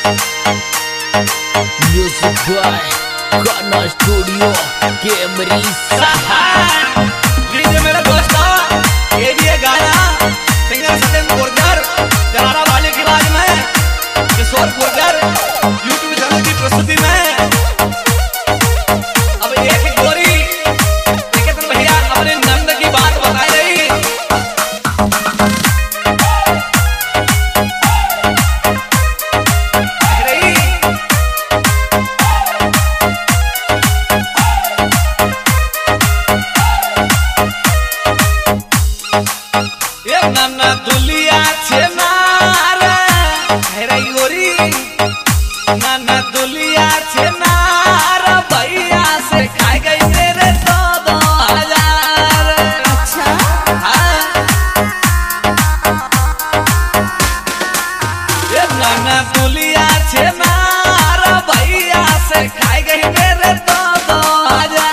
Music by Kana Studio Camry लीजिए मेरा दोस्तों, ये भी है गाना सिंगर सत्येंद्र गुर्जर जलारा वाले की आवाज में किशोर गुर्जर यूट्यूब चैनल की प्रस्तुति में। अब एक गोरी निकेतन भैया अपने नंद की बात बता रही। नाना दुलिया छे नारे हेरे गोरी, नाना दुलिया छे नारे भैया से खाए गई तेरे 2,000। अच्छा ये नाना दुलिया छे नारे भैया से खाए गई तेरे 2,000।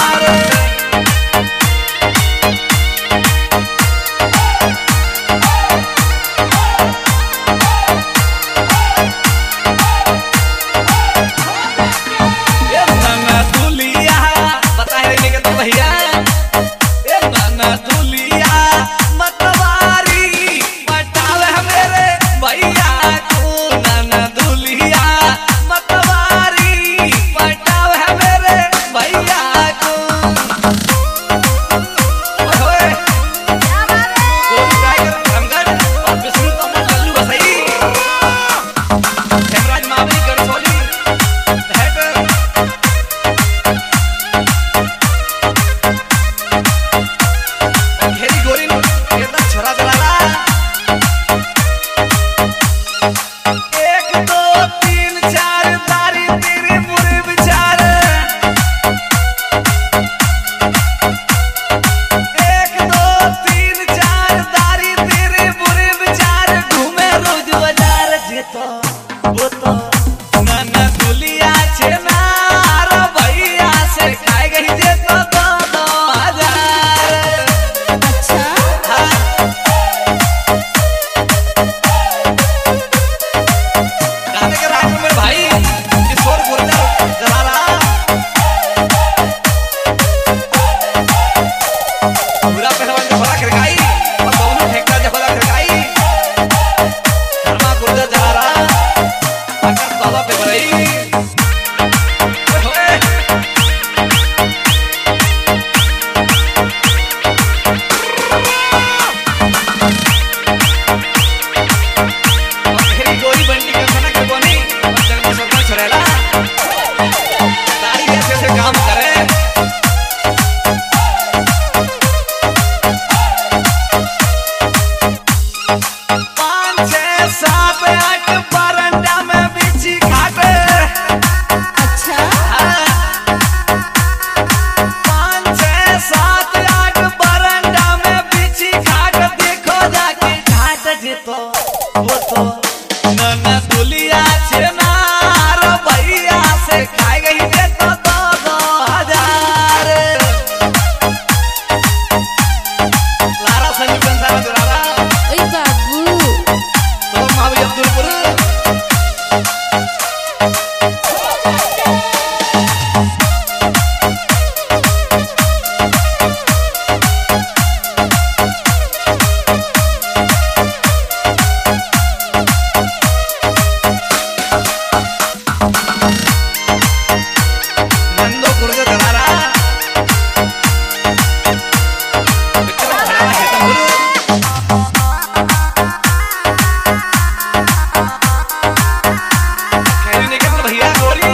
नाना दुलिया छे नारे भैया से खाए गई जे 2,000। अच्छा गाने के राग में भाई किशोर गुर्जर जलारा पूरा पहलवान जो फरा खिड़काई और दोनों ठेका जो फरा खिड़काई धर्मा गुर्जर जलारा आकाश बाबा पे बरई। गोरी बंटी का सनक कोनी और जगदीश सरकार छोड़ेला तारी ऐसे ऐसे काम करे। 5, 6, 7, 8 बरंडा में बिछी खाटे। अच्छा 5, 6, 7, 8 बरंडा में बिछी खाट देखो जाके घाट जेतो वो तो नाना दुलिया छे नारे भैया से खाए गई जे 2,000। लारा संजीव कंसारा जुरारा ओए बाबू तो महावी अब्दुलपुर नंदो गुर्जर जलारा विक्रम खड़ाला हेतंबुर खैरी निकेतन भैया गोरी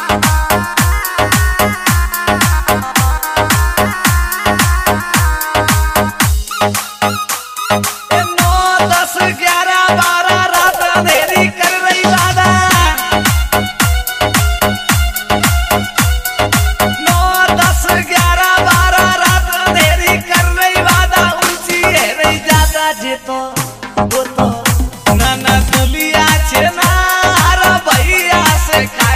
ए 9, 10, 11, 12 रात अंधेरी कर रही वादा। 9, 10, 11, 12 रात अंधेरी कर रही वादा। ऊंची है रही ज्यादा जेतो वो तो नाना दुलिया छे नारे भैया से खा